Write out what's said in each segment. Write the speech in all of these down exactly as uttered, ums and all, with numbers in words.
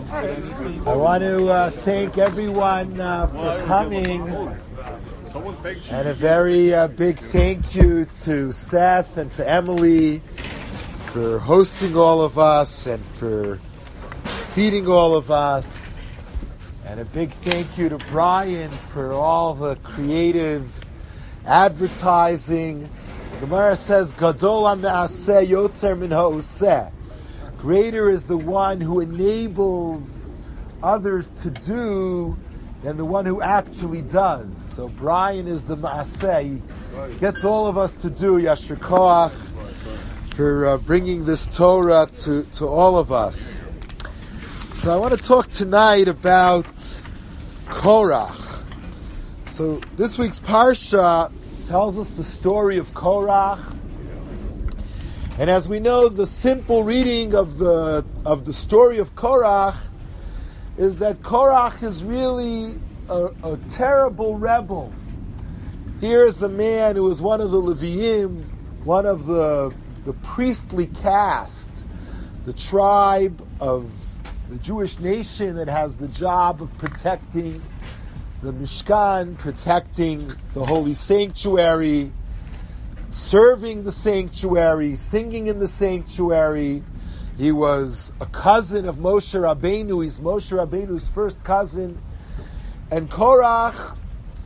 I want to uh, thank everyone uh, for coming, and a very uh, big thank you to Seth and to Emily for hosting all of us and for feeding all of us, and a big thank you to Brian for all the creative advertising. The Gemara says, Gadol ha'me'aseh yoter min ha'oseh. Greater is the one who enables others to do than the one who actually does. So Brian is the ma'aseh. He gets all of us to do. Yashar koach for uh, bringing this Torah to, to all of us. So I want to talk tonight about Korach. So this week's Parsha tells us the story of Korach. And as we know, the simple reading of the of the story of Korach is that Korach is really a, a terrible rebel. Here is a man who is one of the Leviim, one of the the priestly caste, the tribe of the Jewish nation that has the job of protecting the Mishkan, protecting the holy sanctuary, serving the sanctuary, singing in the sanctuary. He was a cousin of Moshe Rabbeinu. He's Moshe Rabbeinu's first cousin. And Korach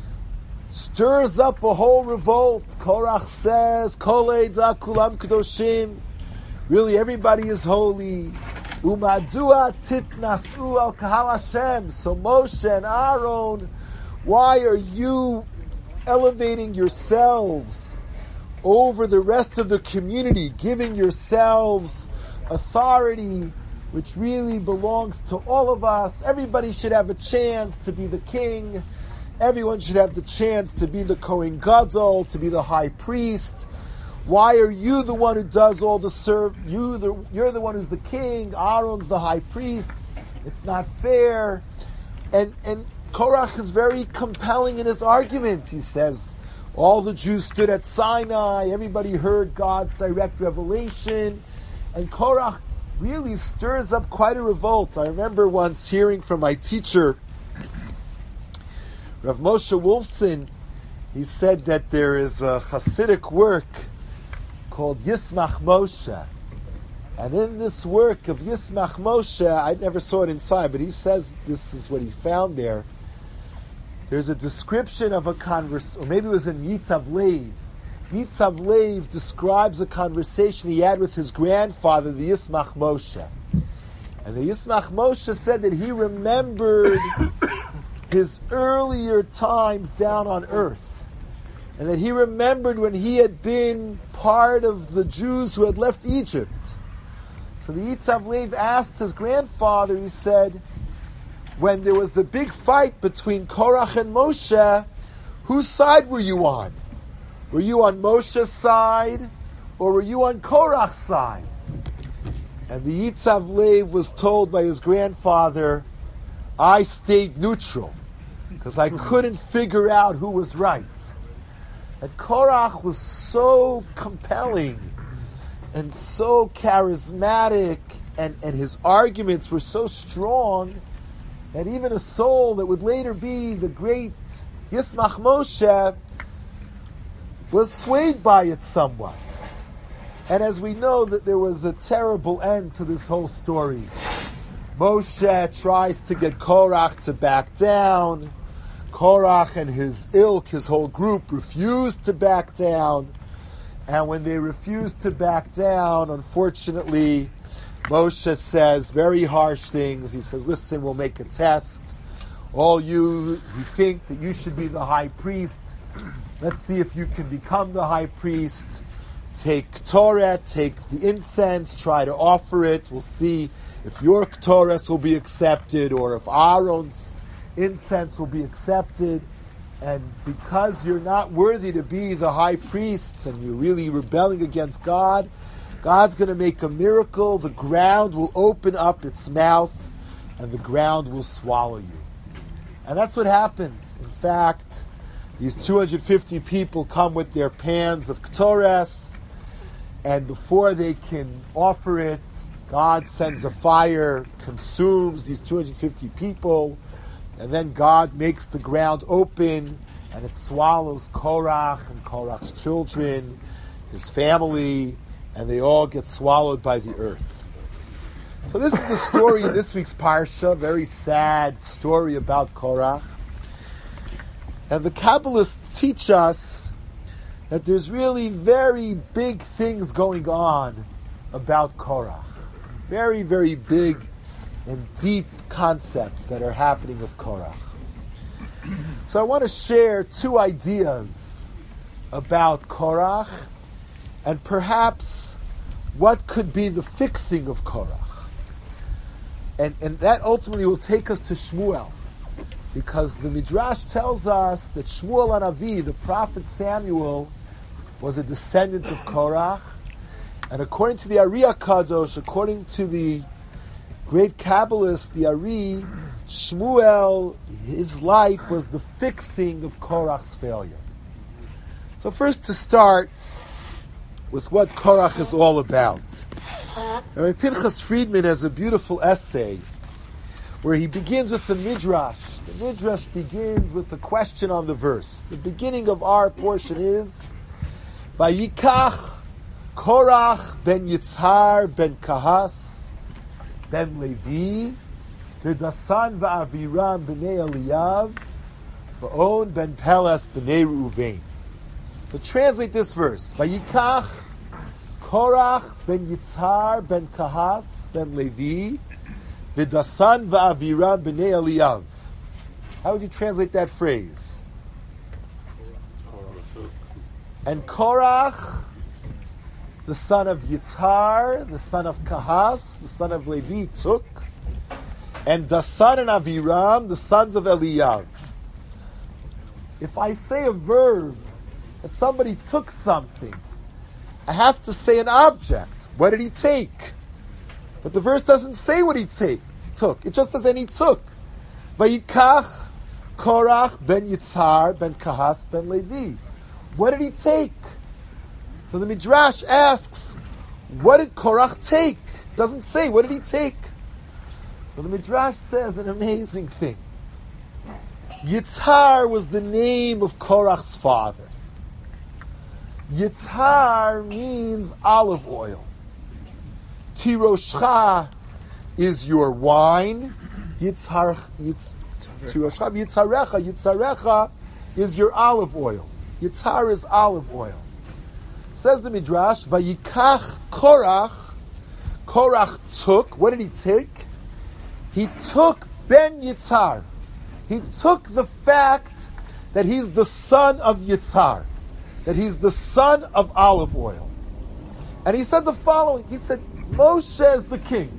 stirs up a whole revolt. Korach says, Kol Eidah Kulam Kedoshim. Really, everybody is holy. Umadua titnasu al kahal Hashem. So Moshe and Aaron, why are you elevating yourselves over the rest of the community, giving yourselves authority which really belongs to all of us? Everybody should have a chance to be the king. Everyone should have the chance to be the Kohen Gadol, to be the high priest. Why are you the one who does all the serve? You, the, you're the one who's the king. Aaron's the high priest. It's not fair. And and Korach is very compelling in his argument. He says, all the Jews stood at Sinai. Everybody heard God's direct revelation. And Korach really stirs up quite a revolt. I remember once hearing from my teacher, Rav Moshe Wolfson. He said that there is a Hasidic work called Yismach Moshe. And in this work of Yismach Moshe, I never saw it inside, but he says this is what he found there. There's a description of a conversation, or maybe it was in Yitzav Lev. Yitzav Lev describes a conversation he had with his grandfather, the Yismach Moshe. And the Yismach Moshe said that he remembered his earlier times down on earth. And that he remembered when he had been part of the Jews who had left Egypt. So the Yitzav Lev asked his grandfather, he said, when there was the big fight between Korach and Moshe, whose side were you on? Were you on Moshe's side, or were you on Korach's side? And the Yitzav Lev was told by his grandfather, I stayed neutral, because I couldn't figure out who was right. And Korach was so compelling, and so charismatic, and, and his arguments were so strong, that even a soul that would later be the great Yismach Moshe was swayed by it somewhat. And as we know, that there was a terrible end to this whole story. Moshe tries to get Korach to back down. Korach and his ilk, his whole group, refused to back down. And when they refused to back down, unfortunately, Moshe says very harsh things. He says, listen, we'll make a test. All you who think that you should be the high priest, let's see if you can become the high priest. Take Torah, take the incense, try to offer it. We'll see if your Torah will be accepted or if Aaron's incense will be accepted. And because you're not worthy to be the high priests and you're really rebelling against God, God's going to make a miracle. The ground will open up its mouth and the ground will swallow you. And that's what happens. In fact, these two hundred fifty people come with their pans of Ketores, and before they can offer it, God sends a fire, consumes these two hundred fifty people, and then God makes the ground open, and it swallows Korach and Korach's children, his family, and they all get swallowed by the earth. So this is the story in this week's Parsha, very sad story about Korach. And the Kabbalists teach us that there's really very big things going on about Korach. Very, very big and deep concepts that are happening with Korach. So I want to share two ideas about Korach and perhaps what could be the fixing of Korach. And, and that ultimately will take us to Shmuel, because the Midrash tells us that Shmuel Hanavi, the prophet Samuel, was a descendant of Korach. And according to the Ari HaKadosh, according to the great Kabbalist, the Ari, Shmuel, his life was the fixing of Korach's failure. So first to start with what Korach is all about. Rabbi Pinchas Friedman has a beautiful essay where he begins with the Midrash. The Midrash begins with the question on the verse. The beginning of our portion is, Vayikach Korach ben Yitzhar ben Kahas ben Levi v'Dasan v'Aviram b'nei Eliyav v'on ben Pelas b'nei Reuven. To translate this verse, Vayikach Korach ben Yitzhar ben Kahas ben Levi v'Dasan v'Aviram b'nei Eliyav. How would you translate that phrase? And Korach, the son of Yitzhar, the son of Kahas, the son of Levi, took, and Dasan and Aviram, the sons of Eliyav. If I say a verb that somebody took something, I have to say an object. What did he take? But the verse doesn't say what he take, took. It just says, and he took. Vayikach Korach ben Yitzhar ben Kahas ben Levi. What did he take? So the Midrash asks, what did Korach take? It doesn't say, what did he take? So the Midrash says an amazing thing. Yitzhar was the name of Korach's father. Yitzhar means olive oil. Tiroshcha is your wine. Yitzhar, Yitz, Tiroshcha, Yitzarecha, Yitzarecha is your olive oil. Yitzhar is olive oil. Says the Midrash, Vayikach Korach, Korach took, what did he take? He took Ben Yitzhar. He took the fact that he's the son of Yitzhar, that he's the son of olive oil. And he said the following, he said, Moshe is the king.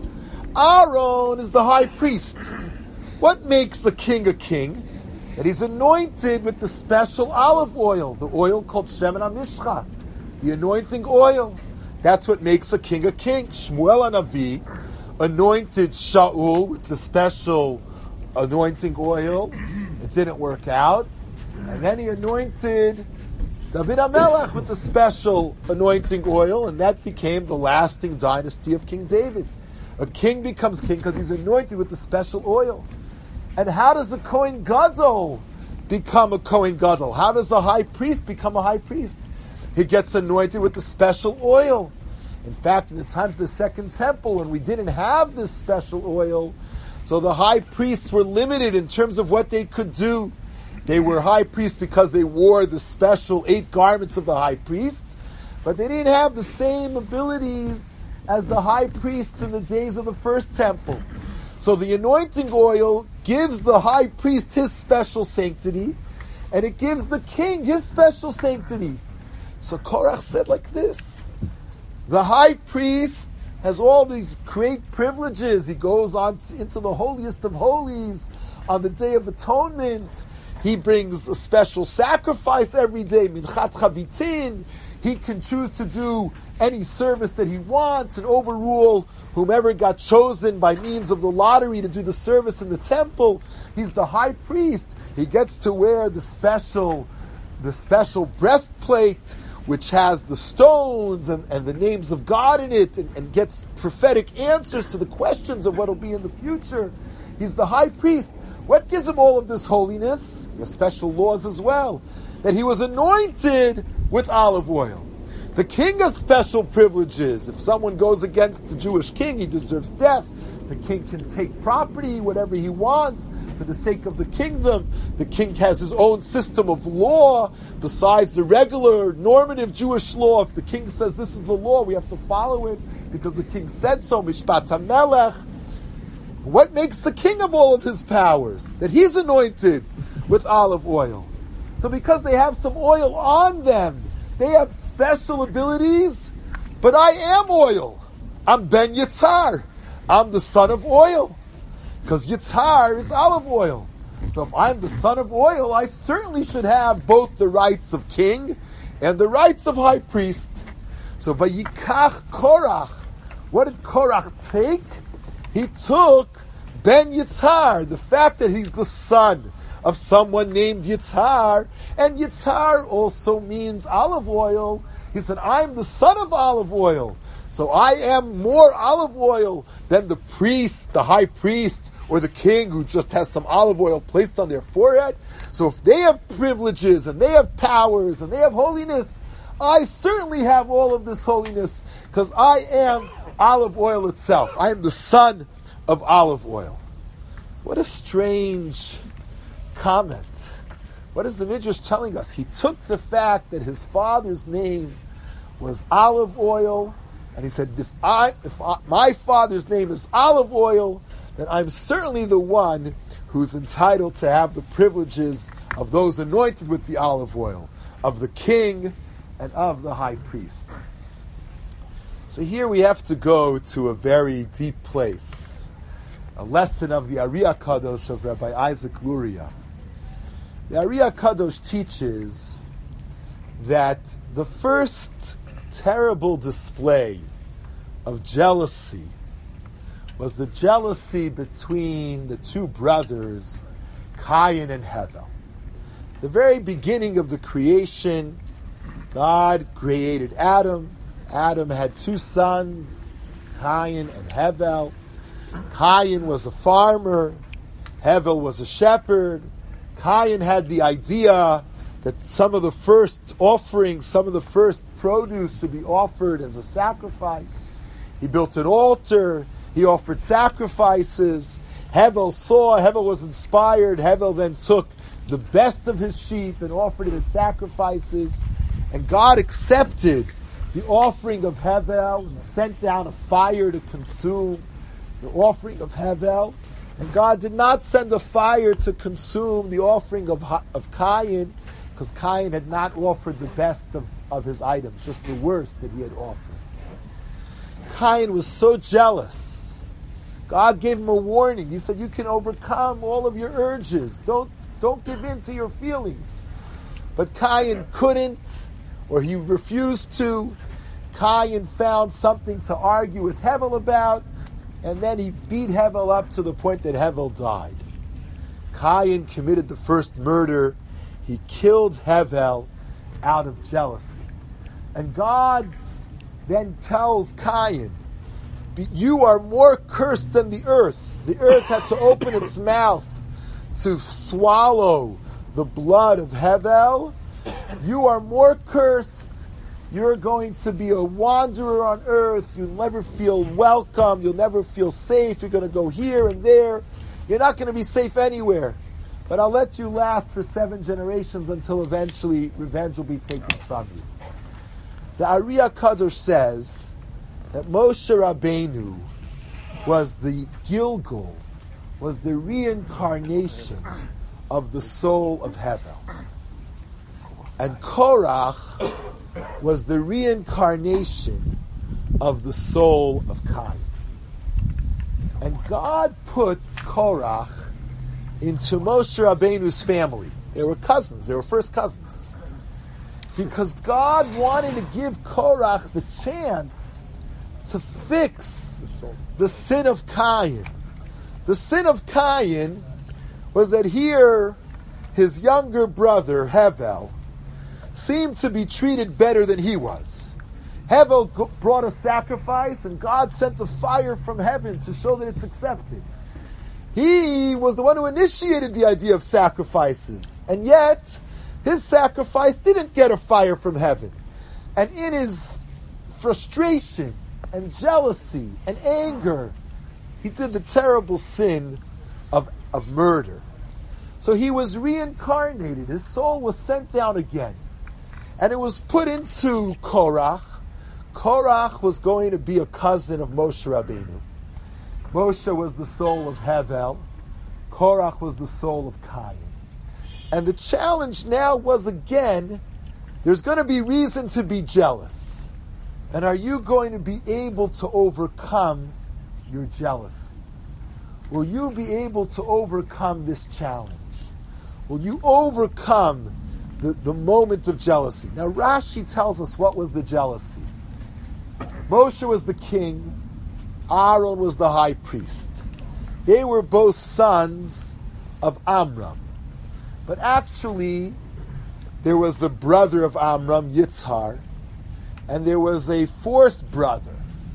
Aaron is the high priest. What makes a king a king? That he's anointed with the special olive oil, the oil called Shemen HaMishcha, the anointing oil. That's what makes a king a king. Shmuel Hanavi anointed Shaul with the special anointing oil. It didn't work out. And then he anointed David HaMelech with the special anointing oil, and that became the lasting dynasty of King David. A king becomes king because he's anointed with the special oil. And how does a Kohen Gadol become a Kohen Gadol? How does a high priest become a high priest? He gets anointed with the special oil. In fact, in the times of the Second Temple, when we didn't have this special oil, so the high priests were limited in terms of what they could do. They were high priests because they wore the special eight garments of the high priest, but they didn't have the same abilities as the high priests in the days of the first temple. So the anointing oil gives the high priest his special sanctity, and it gives the king his special sanctity. So Korach said like this, the high priest has all these great privileges. He goes on into the holiest of holies on the Day of Atonement. He brings a special sacrifice every day, Minchat Chavitin. He can choose to do any service that he wants and overrule whomever got chosen by means of the lottery to do the service in the temple. He's the high priest. He gets to wear the special, the special breastplate which has the stones and, and the names of God in it, and, and gets prophetic answers to the questions of what will be in the future. He's the high priest. What gives him all of this holiness? He has special laws as well. That he was anointed with olive oil. The king has special privileges. If someone goes against the Jewish king, he deserves death. The king can take property, whatever he wants, for the sake of the kingdom. The king has his own system of law, besides the regular, normative Jewish law. If the king says this is the law, we have to follow it, because the king said so, Mishpat HaMelech. What makes the king of all of his powers? That he's anointed with olive oil. So because they have some oil on them, they have special abilities, but I am oil. I'm Ben Yitzhar. I'm the son of oil. Because Yitzhar is olive oil. So if I'm the son of oil, I certainly should have both the rights of king and the rights of high priest. So Vayikach Korach. What did Korach take? He took Ben Yitzhar, the fact that he's the son of someone named Yitzhar, and Yitzhar also means olive oil. He said, I'm the son of olive oil, so I am more olive oil than the priest, the high priest, or the king who just has some olive oil placed on their forehead. So if they have privileges, and they have powers, and they have holiness, I certainly have all of this holiness, because I am olive oil itself. I am the son of olive oil. What a strange comment. What is the Midrash telling us? He took the fact that his father's name was olive oil, and he said, if I, if I, my father's name is olive oil, then I'm certainly the one who's entitled to have the privileges of those anointed with the olive oil, of the king and of the high priest. So here we have to go to a very deep place, a lesson of the Ari HaKadosh of Rabbi Isaac Luria. The Ari HaKadosh teaches that the first terrible display of jealousy was the jealousy between the two brothers, Cain and Hevel. The very beginning of the creation, God created Adam. Adam had two sons, Cain and Hevel. Cain was a farmer. Hevel was a shepherd. Cain had the idea that some of the first offerings, some of the first produce should be offered as a sacrifice. He built an altar. He offered sacrifices. Hevel saw, Hevel was inspired. Hevel then took the best of his sheep and offered it as sacrifices. And God accepted the offering of Hevel and sent down a fire to consume the offering of Hevel. And God did not send a fire to consume the offering of, of Cain, because Cain had not offered the best of, of his items, just the worst that he had offered. Cain was so jealous. God gave him a warning. He said, you can overcome all of your urges. Don't, don't give in to your feelings. But Cain couldn't, or he refused to. Cain found something to argue with Hevel about, and then he beat Hevel up to the point that Hevel died. Cain committed the first murder. He killed Hevel out of jealousy. And God then tells Cain, you are more cursed than the earth. The earth had to open its mouth to swallow the blood of Hevel. You are more cursed. You're going to be a wanderer on earth. You'll never feel welcome. You'll never feel safe. You're going to go here and there. You're not going to be safe anywhere. But I'll let you last for seven generations until eventually revenge will be taken from you. The Ari HaKadosh says that Moshe Rabbeinu was the Gilgul, was the reincarnation of the soul of Hevel. And Korach was the reincarnation of the soul of Cain. And God put Korach into Moshe Rabbeinu's family. They were cousins. They were first cousins. Because God wanted to give Korach the chance to fix the sin of Cain. The sin of Cain was that here his younger brother, Hevel, seemed to be treated better than he was. Hevel brought a sacrifice, and God sent a fire from heaven to show that it's accepted. He was the one who initiated the idea of sacrifices, and yet his sacrifice didn't get a fire from heaven. And in his frustration and jealousy and anger, he did the terrible sin of, of murder. So he was reincarnated. His soul was sent down again. And it was put into Korach. Korach was going to be a cousin of Moshe Rabbeinu. Moshe was the soul of Hevel. Korach was the soul of Cain. And the challenge now was again, there's going to be reason to be jealous. And are you going to be able to overcome your jealousy? Will you be able to overcome this challenge? Will you overcome the, the moment of jealousy? Now Rashi tells us what was the jealousy. Moshe was the king. Aaron was the high priest. They were both sons of Amram. But actually, there was a brother of Amram, Yitzhar, and there was a fourth brother,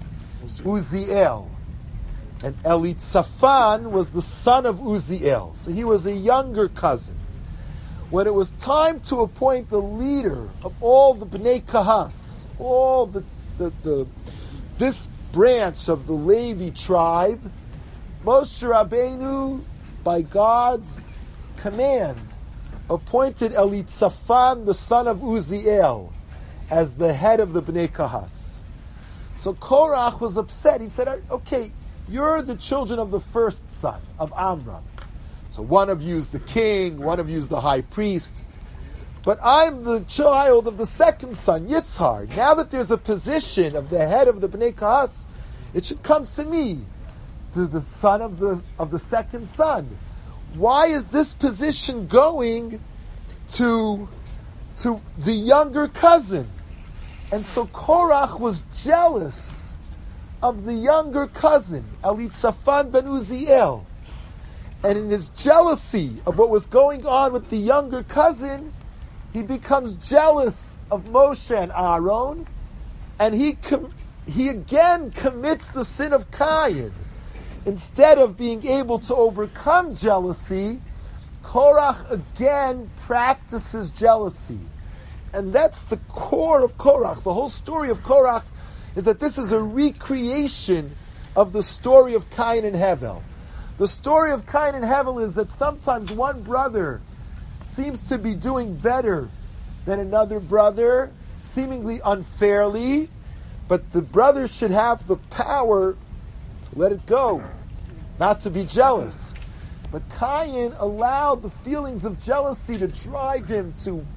Uziel. And Elitzaphan was the son of Uziel. So he was a younger cousin. When it was time to appoint the leader of all the Bnei Kahas, all the, the, the this branch of the Levi tribe, Moshe Rabbeinu, by God's command, appointed Elitzaphan, the son of Uziel, as the head of the Bnei Kahas. So Korach was upset. He said, okay, you're the children of the first son, of Amram. So one of you is the king, one of you is the high priest. But I'm the child of the second son, Yitzhar. Now that there's a position of the head of the Bnei Kahas, it should come to me, the, the son of the of the second son. Why is this position going to, to the younger cousin? And so Korach was jealous of the younger cousin, Elitzaphan ben Uziel. And in his jealousy of what was going on with the younger cousin, he becomes jealous of Moshe and Aaron, and he com- he again commits the sin of Cain. Instead of being able to overcome jealousy, Korach again practices jealousy. And that's the core of Korach. The whole story of Korach is that this is a recreation of the story of Cain and Hevel. The story of Cain and Hevel is that sometimes one brother seems to be doing better than another brother, seemingly unfairly, but the brother should have the power to let it go, not to be jealous. But Cain allowed the feelings of jealousy to drive him to,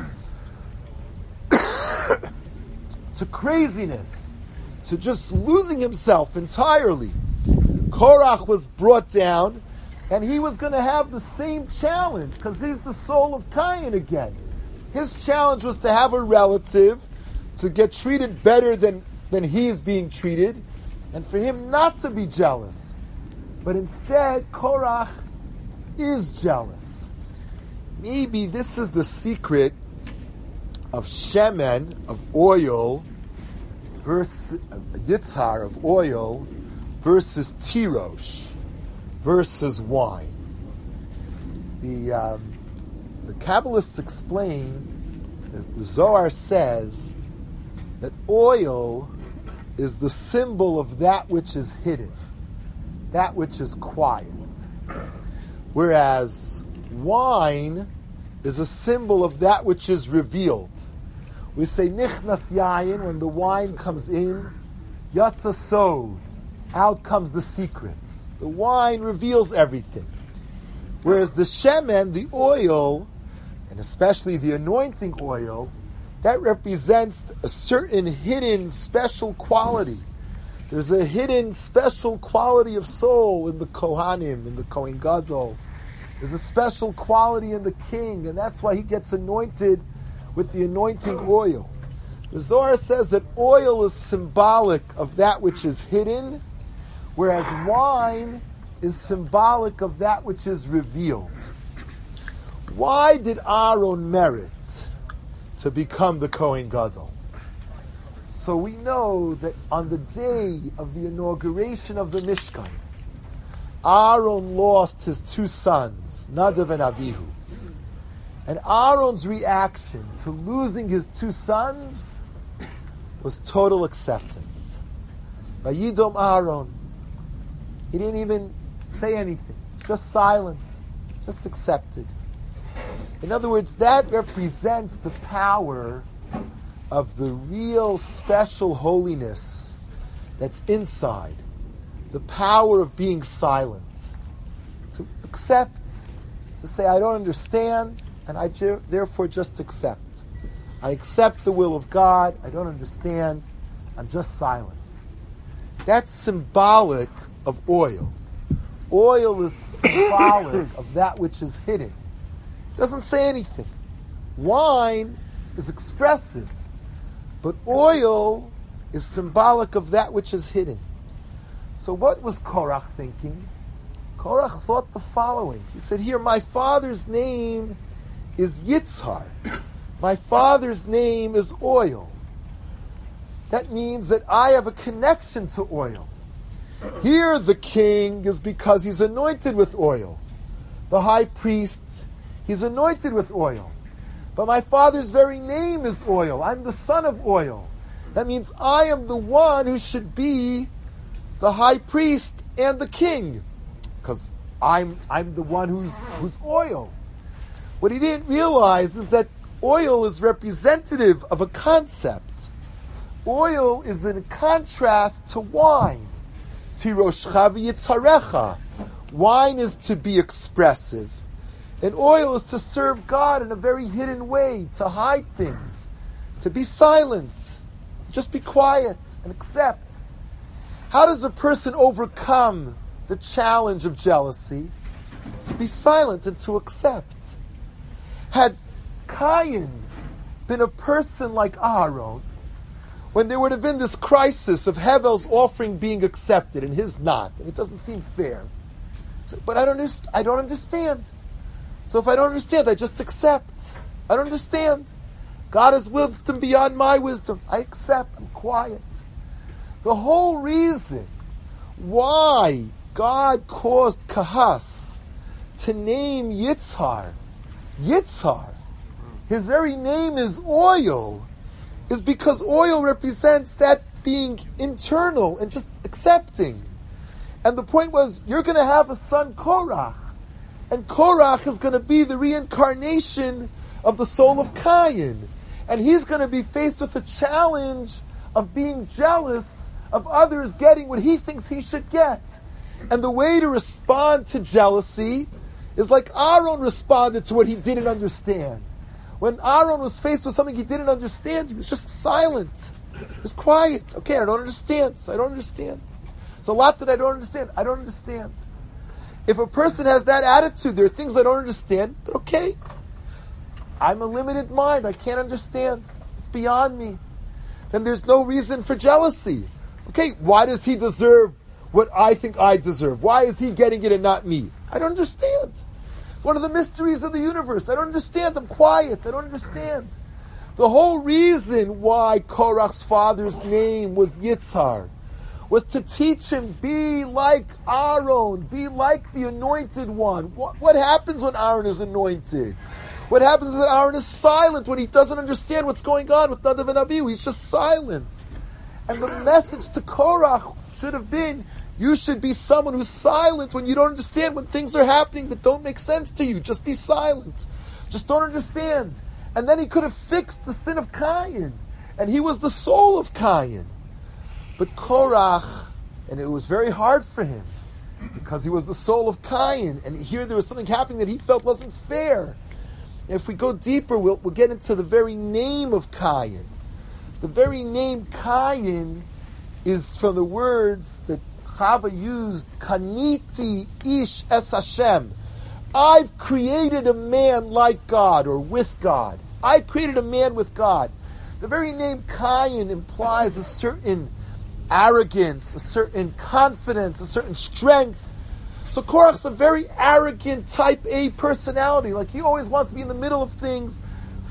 to craziness, to just losing himself entirely. Korach was brought down, and he was going to have the same challenge, because he's the soul of Cain again. His challenge was to have a relative, to get treated better than, than he's being treated, and for him not to be jealous. But instead, Korach is jealous. Maybe this is the secret of shemen, of oil, versus uh, yitzhar, of oil, versus tirosh, versus wine. The um, the Kabbalists explain, the Zohar says, that oil is the symbol of that which is hidden, that which is quiet. Whereas wine is a symbol of that which is revealed. We say nichnas yayin when the wine comes in, yatsa sod, out comes the secrets. The wine reveals everything. Whereas the shemen, the oil, and especially the anointing oil, that represents a certain hidden special quality. There's a hidden special quality of soul in the Kohanim, in the Kohen Gadol. There's a special quality in the king, and that's why he gets anointed with the anointing oil. The Zohar says that oil is symbolic of that which is hidden, whereas wine is symbolic of that which is revealed. Why did Aaron merit to become the Kohen Gadol. So we know that on the day of the inauguration of the Mishkan, Aaron lost his two sons, Nadav and Avihu. And Aaron's reaction to losing his two sons was total acceptance. Vayidom Aaron. He didn't even say anything, just silent, just accepted. In other words, that represents the power of the real special holiness that's inside. The power of being silent. To accept, to say, I don't understand, and I ju- therefore just accept. I accept the will of God, I don't understand, I'm just silent. That's symbolic of oil. Oil is symbolic of that which is hidden. It doesn't say anything. Wine is expressive, but oil is symbolic of that which is hidden. So what was Korach thinking? Korach thought the following. He said, here, my father's name is Yitzhar. My father's name is oil. That means that I have a connection to oil. Here the king is because he's anointed with oil. The high priest, he's anointed with oil. But my father's very name is oil. I'm the son of oil. That means I am the one who should be the high priest and the king. Because I'm I'm the one who's who's oil. What he didn't realize is that oil is representative of a concept. Oil is in contrast to wine. Tiroshcha v'yitzharecha. Wine is to be expressive. And oil is to serve God in a very hidden way, to hide things, to be silent, just be quiet and accept. How does a person overcome the challenge of jealousy? To be silent and to accept. Had Cain been a person like Aaron, when there would have been this crisis of Hevel's offering being accepted and his not, and it doesn't seem fair. So, but I don't, underst- I don't understand. So if I don't understand, I just accept. I don't understand. God has wisdom beyond my wisdom. I accept. I'm quiet. The whole reason why God caused Kahas to name Yitzhar, Yitzhar, his very name is oil, is because oil represents that being internal and just accepting. And the point was, you're going to have a son, Korach. And Korach is going to be the reincarnation of the soul of Cain. And he's going to be faced with the challenge of being jealous of others getting what he thinks he should get. And the way to respond to jealousy is like Aaron responded to what he didn't understand. When Aaron was faced with something he didn't understand, he was just silent. He was quiet. Okay, I don't understand, so I don't understand. It's a lot that I don't understand. I don't understand. If a person has that attitude, there are things I don't understand, but okay. I'm a limited mind. I can't understand. It's beyond me. Then there's no reason for jealousy. Okay, why does he deserve what I think I deserve? Why is he getting it and not me? I don't understand. One of the mysteries of the universe. I don't understand. I'm quiet. I don't understand. The whole reason why Korach's father's name was Yitzhar was to teach him, be like Aaron, be like the anointed one. What, what happens when Aaron is anointed? What happens is that Aaron is silent when he doesn't understand what's going on with Nadav and Avihu. He's just silent. And the message to Korach should have been, you should be someone who's silent when you don't understand when things are happening that don't make sense to you. Just be silent. Just don't understand. And then he could have fixed the sin of Cain. And he was the soul of Cain. But Korach, and it was very hard for him, because he was the soul of Cain. And here there was something happening that he felt wasn't fair. And if we go deeper, we'll, we'll get into the very name of Cain. The very name Cain is from the words that Chava used, Kaniti ish es Hashem. I've created a man like God, or with God. I created a man with God. The very name Cain implies a certain arrogance, a certain confidence, a certain strength. So Korach's a very arrogant type A personality. Like he always wants to be in the middle of things,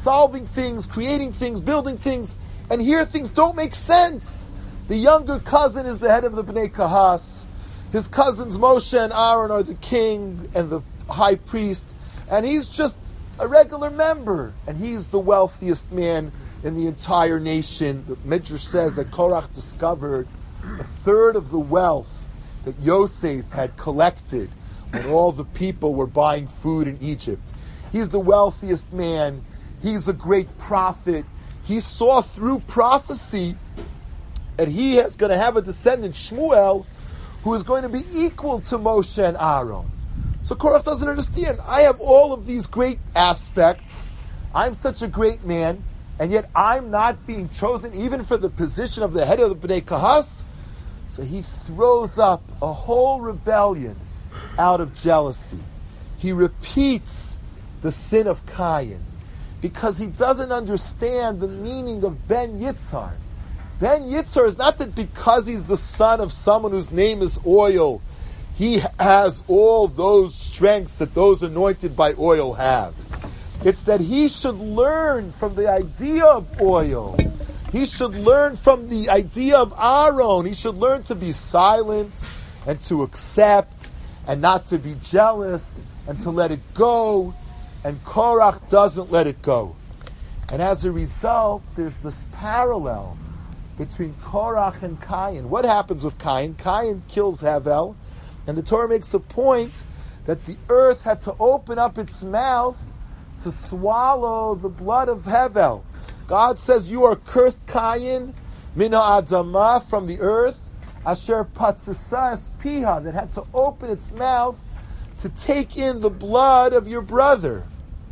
solving things, creating things, building things, and here things don't make sense. The younger cousin is the head of the Bnei Kahas. His cousins Moshe and Aaron are the king and the high priest, and he's just a regular member, and he's the wealthiest man in the entire nation. The Midrash says that Korach discovered a third of the wealth that Yosef had collected when all the people were buying food in Egypt. He's the wealthiest man. He's a great prophet. He saw through prophecy that he is going to have a descendant, Shmuel, who is going to be equal to Moshe and Aaron. So Korach doesn't understand. I have all of these great aspects. I'm such a great man, and yet I'm not being chosen even for the position of the head of the Bnei Kahas. So he throws up a whole rebellion out of jealousy. He repeats the sin of Cain because he doesn't understand the meaning of Ben Yitzhar. Ben Yitzhar is not that because he's the son of someone whose name is oil, he has all those strengths that those anointed by oil have. It's that he should learn from the idea of oil. He should learn from the idea of Aaron. He should learn to be silent and to accept and not to be jealous and to let it go. And Korach doesn't let it go. And as a result, there's this parallel between Korach and Cain. What happens with Cain? Cain kills Hevel, and the Torah makes a point that the earth had to open up its mouth to swallow the blood of Hevel. God says, you are cursed, Cain, min ha'adamah, from the earth, asher patzisa es piha, that had to open its mouth to take in the blood of your brother.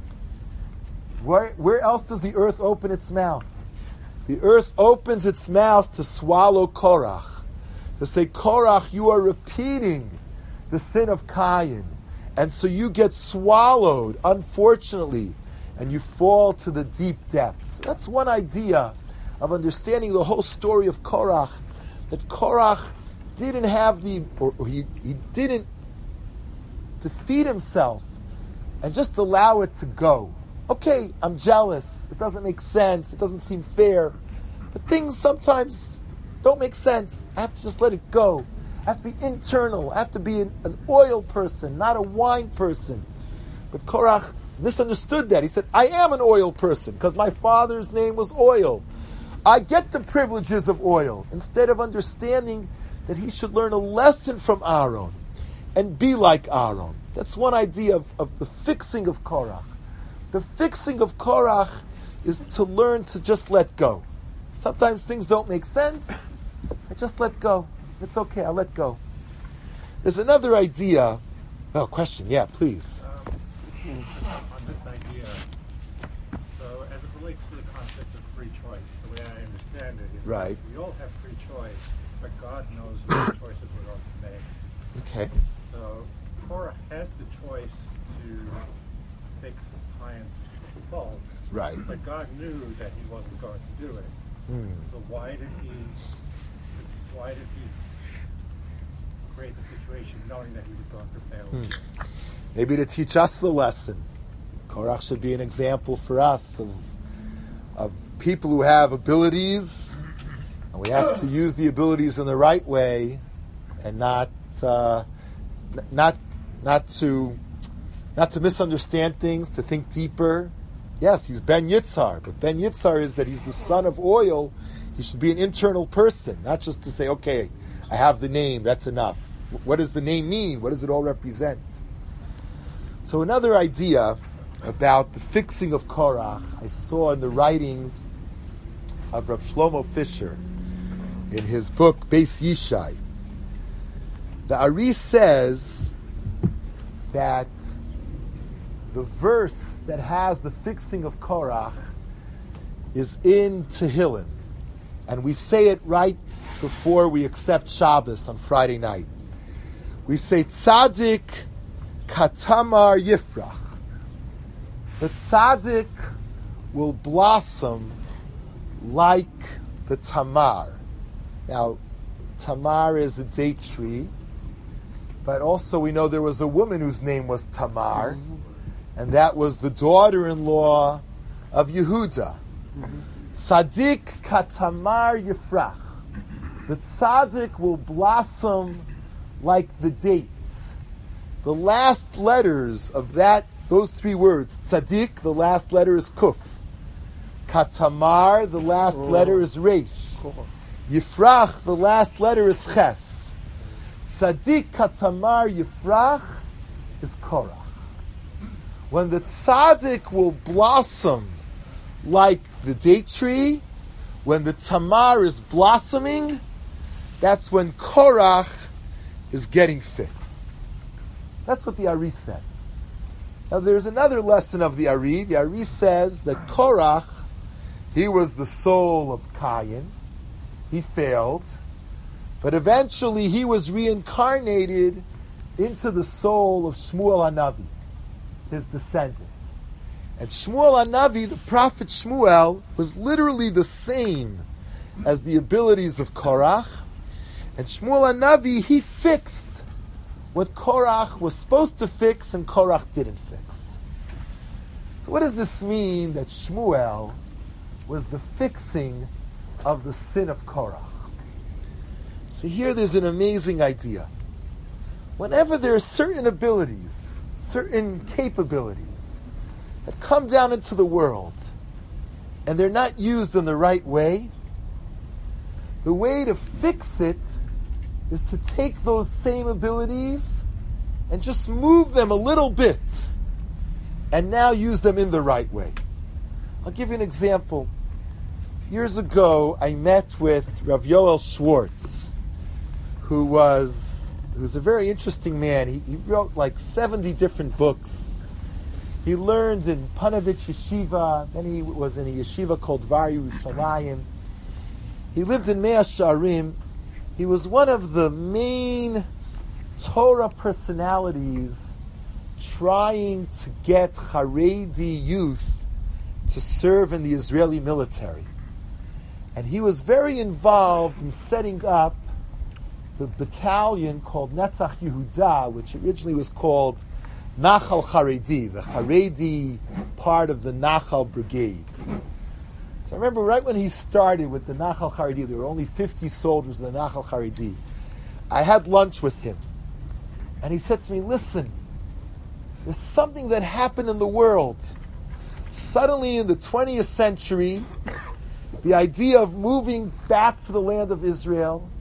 Where, where else does the earth open its mouth? The earth opens its mouth to swallow Korach, to say, Korach, you are repeating the sin of Cain, and so you get swallowed, unfortunately, and you fall to the deep depths. That's one idea of understanding the whole story of Korach, that Korach didn't have the, or, or he, he didn't defeat himself and just allow it to go. Okay, I'm jealous. It doesn't make sense. It doesn't seem fair. But things sometimes don't make sense. I have to just let it go. I have to be internal. I have to be an, an oil person, not a wine person. But Korach misunderstood that. He said, I am an oil person because my father's name was oil. I get the privileges of oil, instead of understanding that he should learn a lesson from Aaron and be like Aaron. That's one idea of, of the fixing of Korach. The fixing of Korach is to learn to just let go. Sometimes things don't make sense. I just let go. It's okay, I'll let go. There's another idea. Oh, question. Yeah, please. Um, on this idea, so as it relates to the concept of free choice, the way I understand it is right. We all have free choice, but God knows what choices we're going to make. Okay. So Korah had the choice to fix Cain's faults, right. but God knew that he wasn't going to do it. Hmm. So why did he? Why did he create the situation knowing that he was going to fail? Hmm. Maybe to teach us the lesson. Korach should be an example for us of of people who have abilities, and we have to use the abilities in the right way, and not uh, not not to not to misunderstand things, to think deeper. Yes, he's Ben Yitzhar, but Ben Yitzhar is that he's the son of oil. He should be an internal person, not just to say, okay, I have the name, that's enough. What does the name mean? What does it all represent? So another idea about the fixing of Korach I saw in the writings of Rav Shlomo Fisher in his book Beis Yishai. The Ari says that the verse that has the fixing of Korach is in Tehillim, and we say it right before we accept Shabbos on Friday night. We say Tzadik Katamar Yifrach. The tzaddik will blossom like the tamar. Now, tamar is a date tree, but also we know there was a woman whose name was Tamar, and that was the daughter-in-law of Yehuda. Tzadik katamar yifrach. The tzaddik will blossom like the dates. The last letters of that, those three words, tzaddik, the last letter is kuf. Katamar, the last oh. letter is reish. Yifrach, the last letter is ches. Tzaddik katamar yifrach is korach. When the tzaddik will blossom like the date tree, when the tamar is blossoming, that's when Korach is getting fixed. That's what the Ari says. Now there's another lesson of the Ari. The Ari says that Korach, he was the soul of Cain. He failed. But eventually he was reincarnated into the soul of Shmuel HaNavi, his descendant. And Shmuel HaNavi, the prophet Shmuel, was literally the same as the abilities of Korach. And Shmuel HaNavi, he fixed what Korach was supposed to fix and Korach didn't fix. So what does this mean that Shmuel was the fixing of the sin of Korach? So here there's an amazing idea. Whenever there are certain abilities, certain capabilities that come down into the world and they're not used in the right way, the way to fix it is to take those same abilities and just move them a little bit and now use them in the right way. I'll give you an example. Years ago, I met with Rav Yoel Schwartz, who was who was a very interesting man. He, he wrote like seventy different books. He learned in Panovich Yeshiva, then he was in a yeshiva called Var Yerushalayim. He lived in Mea Shearim. He was one of the main Torah personalities trying to get Haredi youth to serve in the Israeli military. And he was very involved in setting up the battalion called Netzach Yehuda, which originally was called Nachal Haredi, the Haredi part of the Nachal Brigade. So I remember right when he started with the Nachal Haredi, there were only fifty soldiers in the Nachal Haredi. I had lunch with him. And he said to me, listen, there's something that happened in the world. Suddenly in the twentieth century, the idea of moving back to the land of Israel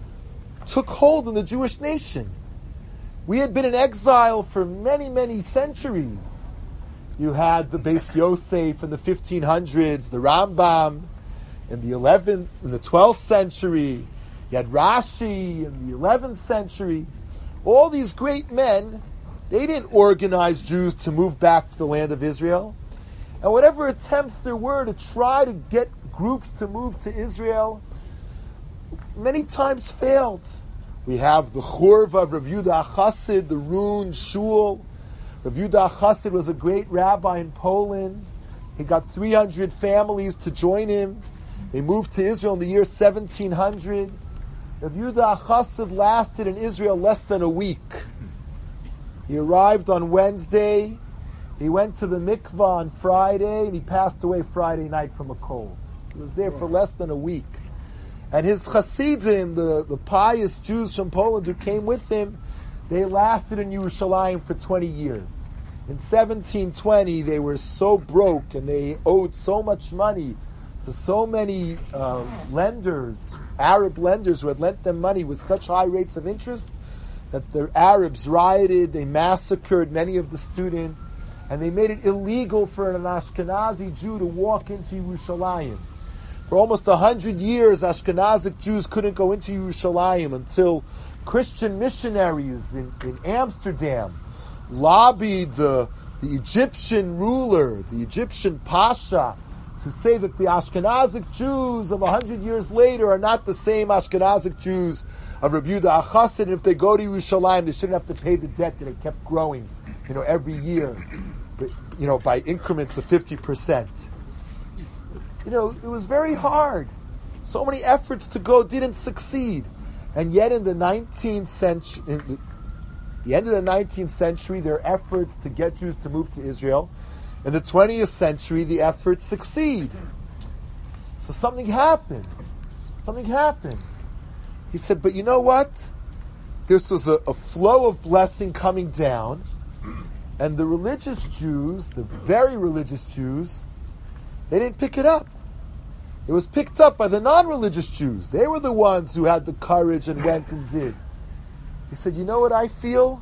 took hold in the Jewish nation. We had been in exile for many, many centuries. You had the Beis Yosef in the fifteen hundreds, the Rambam in the eleventh, in the twelfth century. You had Rashi in the eleventh century. All these great men, they didn't organize Jews to move back to the land of Israel. And whatever attempts there were to try to get groups to move to Israel, many times failed. We have the Churva of Rav Yehuda Chassid, the Run Shul. Rav Yehuda Chassid was a great rabbi in Poland. He got three hundred families to join him. They moved to Israel in the year seventeen hundred. Rav Yehuda Chassid lasted in Israel less than a week. He arrived on Wednesday. He went to the mikvah on Friday, and he passed away Friday night from a cold. He was there for less than a week. And his Hasidim, the, the pious Jews from Poland who came with him, they lasted in Yerushalayim for twenty years. In seventeen twenty, they were so broke and they owed so much money to so many uh, lenders, Arab lenders who had lent them money with such high rates of interest, that the Arabs rioted, they massacred many of the students, and they made it illegal for an Ashkenazi Jew to walk into Yerushalayim. For almost a hundred years, Ashkenazic Jews couldn't go into Yerushalayim until Christian missionaries in, in Amsterdam lobbied the, the Egyptian ruler, the Egyptian Pasha, to say that the Ashkenazic Jews of a hundred years later are not the same Ashkenazic Jews of Rabbi Yehuda Chassid, and if they go to Yerushalayim, they shouldn't have to pay the debt that it kept growing, you know, every year, but, you know, by increments of fifty percent. You know, it was very hard. So many efforts to go didn't succeed. And yet in the nineteenth century, in the, the end of the nineteenth century, there are efforts to get Jews to move to Israel. In the twentieth century, the efforts succeed. So something happened. Something happened. He said, but you know what? This was a, a flow of blessing coming down, and the religious Jews, the very religious Jews, they didn't pick it up. It was picked up by the non-religious Jews. They were the ones who had the courage and went and did. He said, you know what I feel?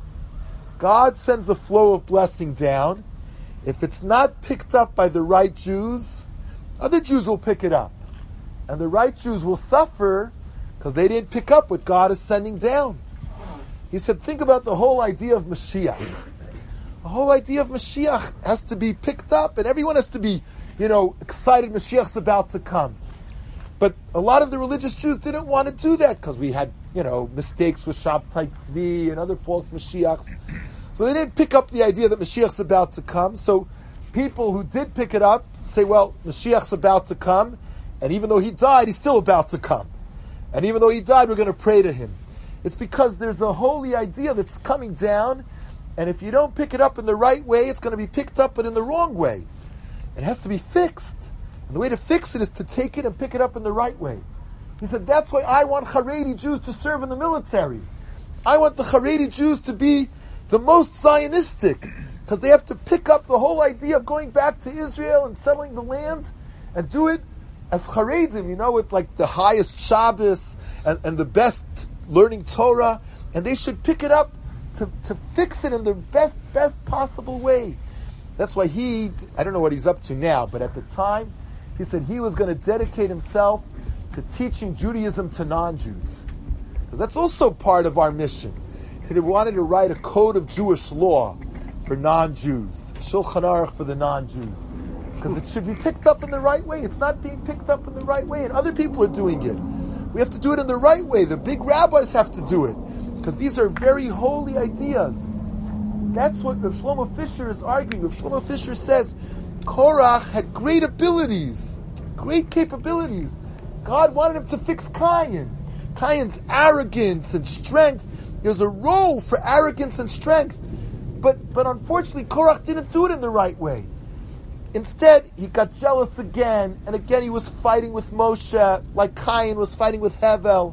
God sends a flow of blessing down. If it's not picked up by the right Jews, other Jews will pick it up. And the right Jews will suffer because they didn't pick up what God is sending down. He said, think about the whole idea of Mashiach. The whole idea of Mashiach has to be picked up, and everyone has to be, you know, excited Mashiach's about to come. But a lot of the religious Jews didn't want to do that because we had, you know, mistakes with Shabtai Tzvi and other false Mashiachs. So they didn't pick up the idea that Mashiach's about to come. So people who did pick it up say, well, Mashiach's about to come, and even though he died, he's still about to come. And even though he died, we're going to pray to him. It's because there's a holy idea that's coming down, and if you don't pick it up in the right way, it's going to be picked up but in the wrong way. It has to be fixed. And the way to fix it is to take it and pick it up in the right way. He said, that's why I want Haredi Jews to serve in the military. I want the Haredi Jews to be the most Zionistic, because they have to pick up the whole idea of going back to Israel and settling the land, and do it as Haredim, you know, with like the highest Shabbos and, and the best learning Torah, and they should pick it up to, to fix it in the best, best possible way. That's why he, I don't know what he's up to now, but at the time, he said he was going to dedicate himself to teaching Judaism to non-Jews. Because that's also part of our mission. He said he wanted to write a code of Jewish law for non-Jews, Shulchan Aruch for the non-Jews. Because it should be picked up in the right way. It's not being picked up in the right way, and other people are doing it. We have to do it in the right way. The big rabbis have to do it, because these are very holy ideas. That's what Rav Shlomo Fisher is arguing. Rav Shlomo Fisher says Korach had great abilities, great capabilities. God wanted him to fix Cain. Cain's arrogance and strength. There's a role for arrogance and strength. But, but unfortunately, Korach didn't do it in the right way. Instead, he got jealous again, and again he was fighting with Moshe, like Cain was fighting with Hevel.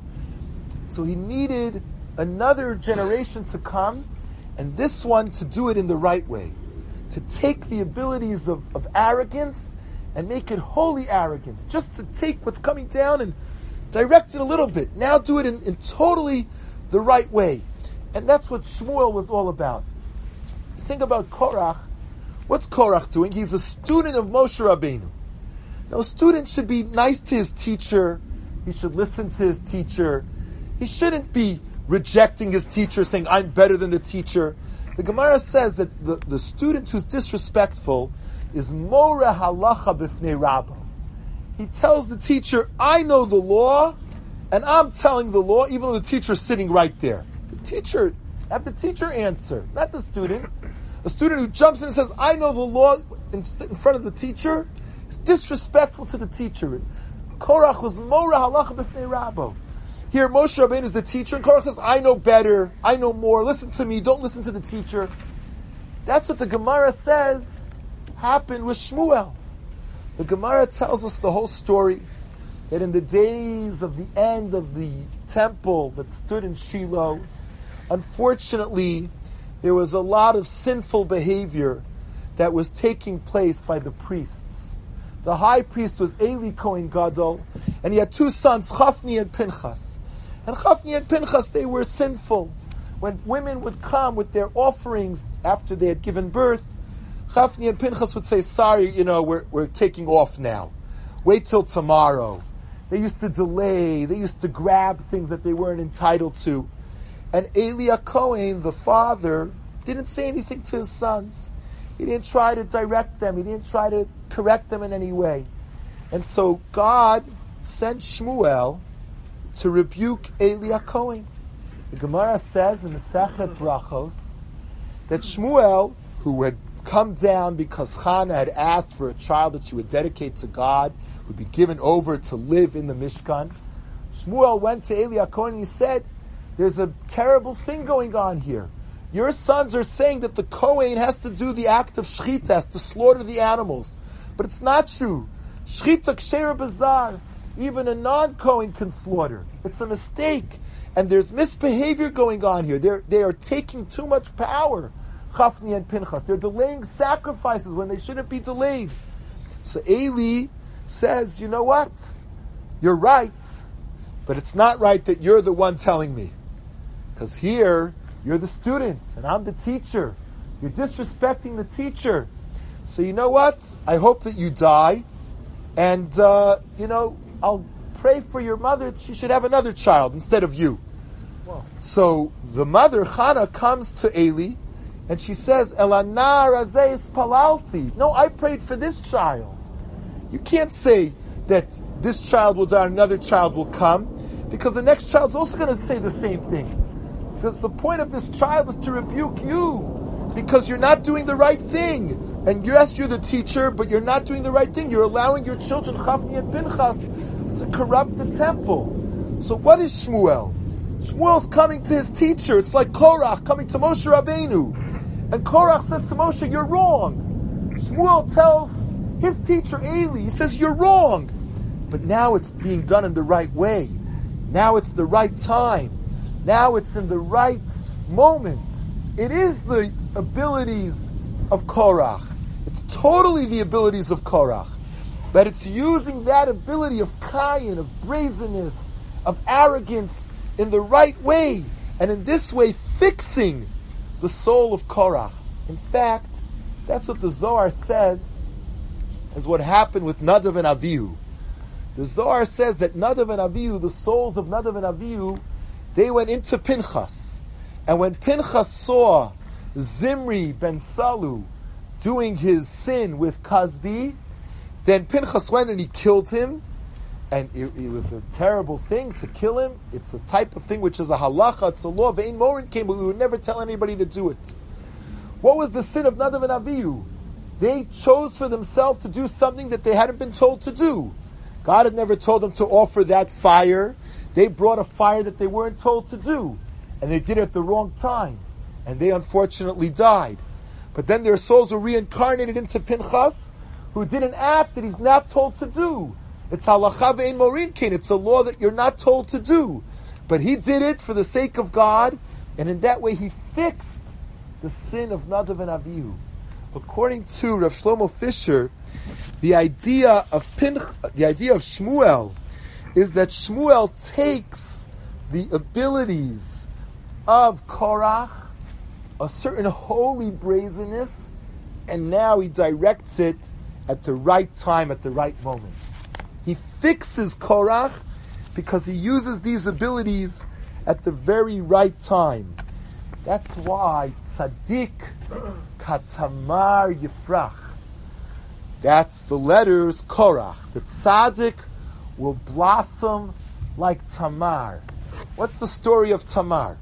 So he needed another generation to come, and this one to do it in the right way. To take the abilities of, of arrogance and make it holy arrogance. Just to take what's coming down and direct it a little bit. Now do it in, in totally the right way. And that's what Shmuel was all about. Think about Korach. What's Korach doing? He's a student of Moshe Rabbeinu. Now, a student should be nice to his teacher. He should listen to his teacher. He shouldn't be rejecting his teacher, saying, I'm better than the teacher. The Gemara says that the, the student who's disrespectful is Moreh Halacha B'fnei Rabbo. He tells the teacher, I know the law, and I'm telling the law, even though the teacher's sitting right there. The teacher, have the teacher answer, not the student. A student who jumps in and says, I know the law in, in front of the teacher is disrespectful to the teacher. Korach was Moreh Halacha B'fnei Rabbo. Here, Moshe Rabbeinu is the teacher, and Korach says, I know better, I know more, listen to me, don't listen to the teacher. That's what the Gemara says happened with Shmuel. The Gemara tells us the whole story, that in the days of the end of the temple that stood in Shiloh, unfortunately, there was a lot of sinful behavior that was taking place by the priests. The high priest was Eli Kohen Gadol, and he had two sons, Chafni and Pinchas. And Chafni and Pinchas, they were sinful. When women would come with their offerings after they had given birth, Chafni and Pinchas would say, sorry, you know, we're, we're taking off now. Wait till tomorrow. They used to delay. They used to grab things that they weren't entitled to. And Eli Kohen, the father, didn't say anything to his sons. He didn't try to direct them. He didn't try to correct them in any way. And so God sent Shmuel to rebuke Eli Kohen. The Gemara says in the Masechet Brachos that Shmuel, who had come down because Chana had asked for a child that she would dedicate to God, would be given over to live in the Mishkan, Shmuel went to Eli Kohen and he said, there's a terrible thing going on here. Your sons are saying that the Kohen has to do the act of shchita, has to slaughter the animals. But it's not true. Shchita ksheira bazar. Even a non-Kohen can slaughter. It's a mistake. And there's misbehavior going on here. They're, they are taking too much power. Chafni and Pinchas. They're delaying sacrifices when they shouldn't be delayed. So Eli says, you know what? You're right, but it's not right that you're the one telling me. Because here, you're the student, and I'm the teacher. You're disrespecting the teacher. So you know what? I hope that you die. And, uh, you know, I'll pray for your mother. She should have another child instead of you. Wow. So the mother, Chana, comes to Eli, and she says, Elana razeh palalti. No, I prayed for this child. You can't say that this child will die, another child will come, because the next child's also going to say the same thing. Because the point of this child is to rebuke you, because you're not doing the right thing. And yes, you're the teacher, but you're not doing the right thing. You're allowing your children, Chafni and Pinchas, to corrupt the temple. So what is Shmuel? Shmuel's coming to his teacher. It's like Korach coming to Moshe Rabbeinu. And Korach says to Moshe, you're wrong. Shmuel tells his teacher Eli, he says, you're wrong. But now it's being done in the right way. Now it's the right time. Now it's in the right moment. It is the abilities of Korach. It's totally the abilities of Korach. But it's using that ability of Kayin, of brazenness, of arrogance in the right way. And in this way, fixing the soul of Korach. In fact, that's what the Zohar says is what happened with Nadav and Avihu. The Zohar says that Nadav and Avihu, the souls of Nadav and Avihu, they went into Pinchas. And when Pinchas saw Zimri ben Salu doing his sin with Kazbi, then Pinchas went and he killed him. And it, it was a terrible thing to kill him. It's a type of thing which is a halacha, it's a law. Ve'ein morin came, but we would never tell anybody to do it. What was the sin of Nadav and Avihu? They chose for themselves to do something that they hadn't been told to do. God had never told them to offer that fire. They brought a fire that they weren't told to do. And they did it at the wrong time. And they unfortunately died. But then their souls were reincarnated into Pinchas, who did an act that he's not told to do. It's halacha ve'ein morin kain. It's a law that you're not told to do. But he did it for the sake of God, and in that way he fixed the sin of Nadav and Avihu. According to Rav Shlomo Fisher, the idea of Pinch, the idea of Shmuel, is that Shmuel takes the abilities of Korach, a certain holy brazenness, and now he directs it at the right time, at the right moment. He fixes Korach because he uses these abilities at the very right time. That's why tzaddik katamar yifrach. That's the letters Korach. The tzaddik will blossom like Tamar. What's the story of Tamar?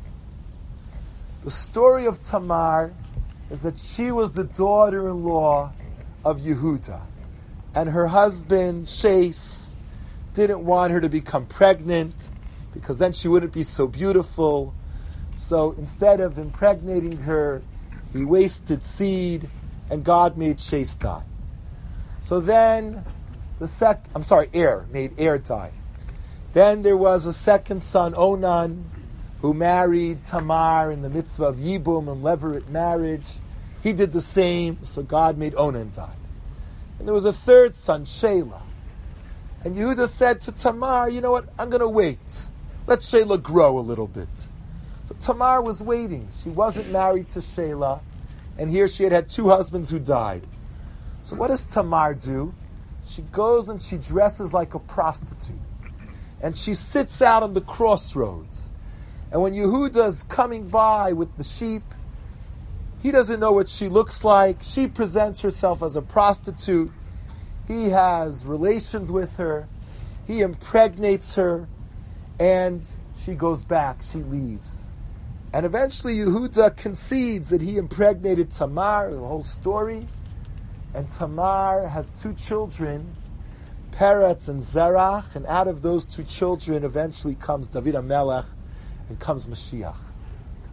The story of Tamar is that she was the daughter-in-law of Yehuda. And her husband, Shais, didn't want her to become pregnant because then she wouldn't be so beautiful. So instead of impregnating her, he wasted seed and God made Shais die. So then the sec I'm sorry, Er, made Er die. Then there was a second son, Onan, who married Tamar in the mitzvah of Yibum and Levirate marriage. He did the same, so God made Onan die. And there was a third son, Shelah. And Yehuda said to Tamar, you know what, I'm going to wait. Let Shelah grow a little bit. So Tamar was waiting. She wasn't married to Shelah. And here she had had two husbands who died. So what does Tamar do? She goes and she dresses like a prostitute. And she sits out on the crossroads. And when Yehuda's coming by with the sheep, he doesn't know what she looks like. She presents herself as a prostitute. He has relations with her. He impregnates her. And she goes back. She leaves. And eventually Yehuda concedes that he impregnated Tamar, the whole story. And Tamar has two children, Peretz and Zerach. And out of those two children eventually comes David HaMelech and comes Mashiach.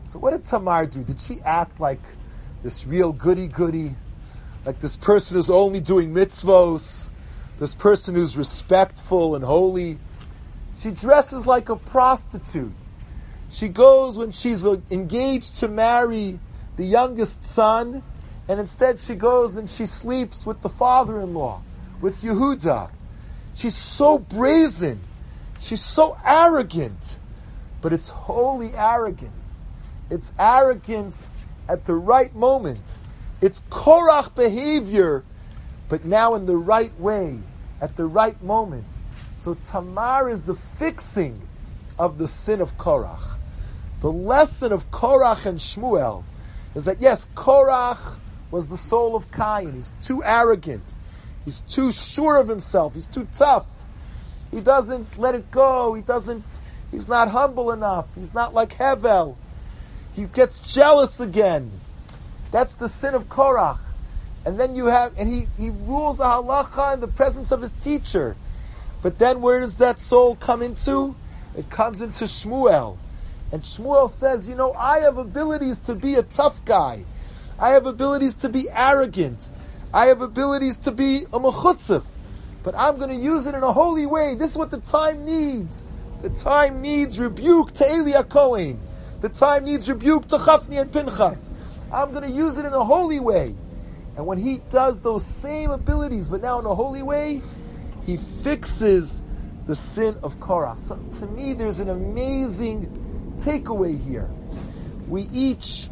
So what did Tamar do? Did she act like this real goody-goody, like this person who's only doing mitzvos, this person who's respectful and holy? She dresses like a prostitute. She goes when she's engaged to marry the youngest son, and instead she goes and she sleeps with the father-in-law, with Yehuda. She's so brazen. She's so arrogant. But it's holy arrogance. It's arrogance at the right moment. It's Korach behavior, but now in the right way, at the right moment. So Tamar is the fixing of the sin of Korach. The lesson of Korach and Shmuel is that, yes, Korach was the soul of Cain. He's too arrogant. He's too sure of himself. He's too tough. He doesn't let it go. He doesn't, he's not humble enough. He's not like Hevel. He gets jealous again. That's the sin of Korach. And then you have, and he, he rules a halacha in the presence of his teacher. But then where does that soul come into? It comes into Shmuel. And Shmuel says, you know, I have abilities to be a tough guy. I have abilities to be arrogant. I have abilities to be a mechutzef. But I'm going to use it in a holy way. This is what the time needs. The time needs rebuke to Eli HaKohen. The time needs rebuke to Chafni and Pinchas. I'm going to use it in a holy way. And when he does those same abilities, but now in a holy way, he fixes the sin of Korach. So to me, there's an amazing takeaway here. We each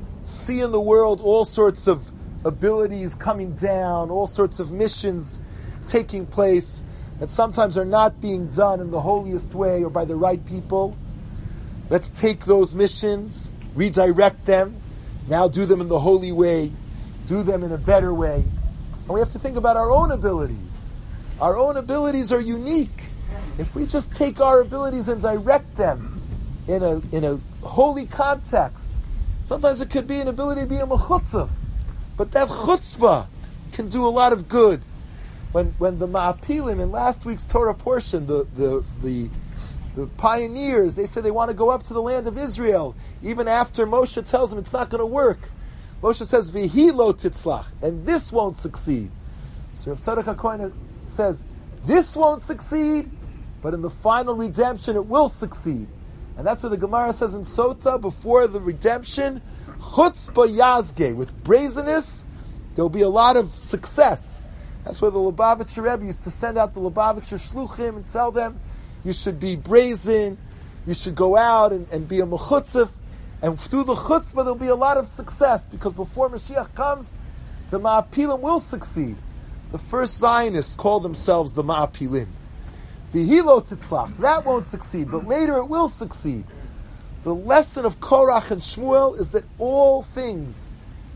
see in the world all sorts of abilities coming down, all sorts of missions taking place that sometimes are not being done in the holiest way or by the right people. Let's take those missions, redirect them, now do them in the holy way, do them in a better way. And we have to think about our own abilities. Our own abilities are unique. If we just take our abilities and direct them in a in a holy context, sometimes it could be an ability to be a mechutzef, but that chutzpah can do a lot of good. When when the Ma'apilim in last week's Torah portion, the the the the pioneers, they say they want to go up to the land of Israel, even after Moshe tells them it's not going to work. Moshe says, "V'hi lo titzlach," and this won't succeed. So Rav Tzadok HaKohen says, this won't succeed, but in the final redemption it will succeed. And that's what the Gemara says in Sota, before the redemption, chutzpah yazge, with brazenness, there'll be a lot of success. That's where the Lubavitcher Rebbe used to send out the Lubavitcher Shluchim and tell them, you should be brazen, you should go out and, and be a mechutzef, and through the chutzpah there'll be a lot of success, because before Mashiach comes, the Ma'apilim will succeed. The first Zionists call themselves the Ma'apilim. V'hi lo titzlach, that won't succeed, but later it will succeed. The lesson of Korach and Shmuel is that all things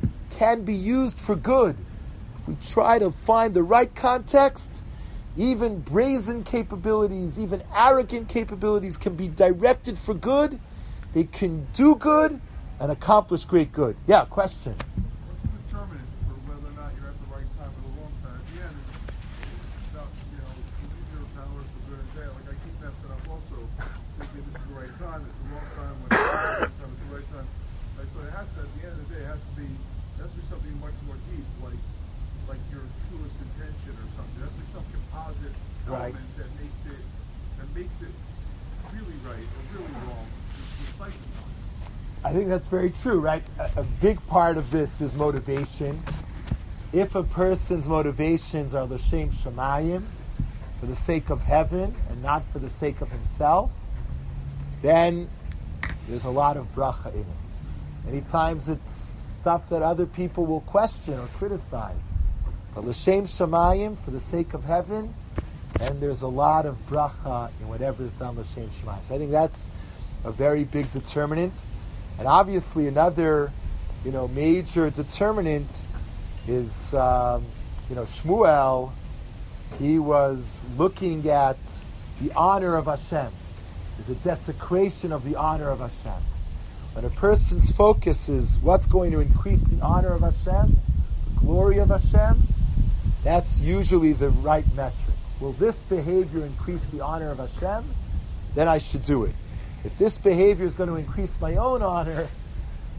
can be used for good. If we try to find the right context, even brazen capabilities, even arrogant capabilities can be directed for good. They can do good and accomplish great good. Yeah, question. What's the determinant for whether or not you're at the right time or the wrong time? At the end, it's about, you know, use your powers for good and bad. Like I keep messing up also, thinking this is the right time, it's the wrong time, when it's the right time, it's the right time. Like, so it has to, at the end of the day, it has to be, it has to be something much more deep, like like your truest intention or something. There has to be some composite Right. element that makes it that makes it really right or really wrong. I think that's very true, right? A, a big part of this is motivation. If a person's motivations are l'shem shamayim, for the sake of heaven and not for the sake of himself, then there's a lot of bracha in it. Many times it's stuff that other people will question or criticize. But l'shem shamayim, for the sake of heaven, and there's a lot of bracha in whatever is done l'shem shamayim. So I think that's a very big determinant. And obviously another, you know, major determinant is, um, you know, Shmuel, he was looking at the honor of Hashem. There's a desecration of the honor of Hashem. When a person's focus is what's going to increase the honor of Hashem, the glory of Hashem, that's usually the right metric. Will this behavior increase the honor of Hashem? Then I should do it. If this behavior is going to increase my own honor,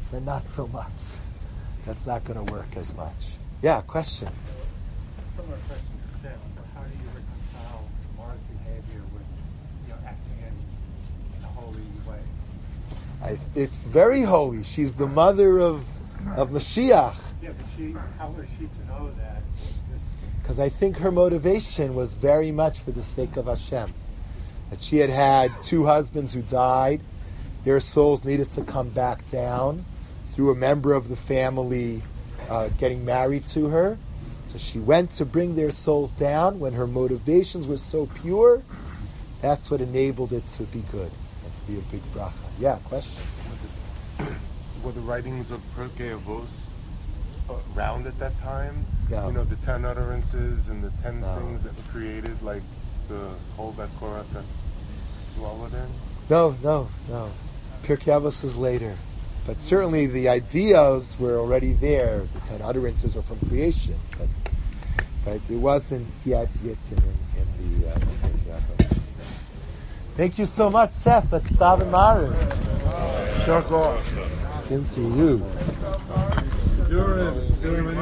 then not so much. That's not going to work as much. Yeah, question. Similar question to Sam, but how do you reconcile Mara's behavior with, you know, acting in, in a holy way? I, it's very holy. She's the mother of of Mashiach. Yeah, but she, how was she to know that this? Because I think her motivation was very much for the sake of Hashem. That she had had two husbands who died. Their souls needed to come back down through a member of the family uh, getting married to her. So she went to bring their souls down. When her motivations were so pure, that's what enabled it to be good and to be a big bracha. Yeah, question. Were the writings of Pirkei Avos around at that time? No. You know, the ten utterances and the ten No. things that were created, like the whole that Korah got swallowed in? No, no, no. Pirkei Avos is later. But certainly the ideas were already there. The ten utterances are from creation. But but it wasn't yet written in, in the uh, Pirkei Avos. Thank you so much, Seth. Let's stop and Marin. Shuck off. Into you. Doing it. Doing it.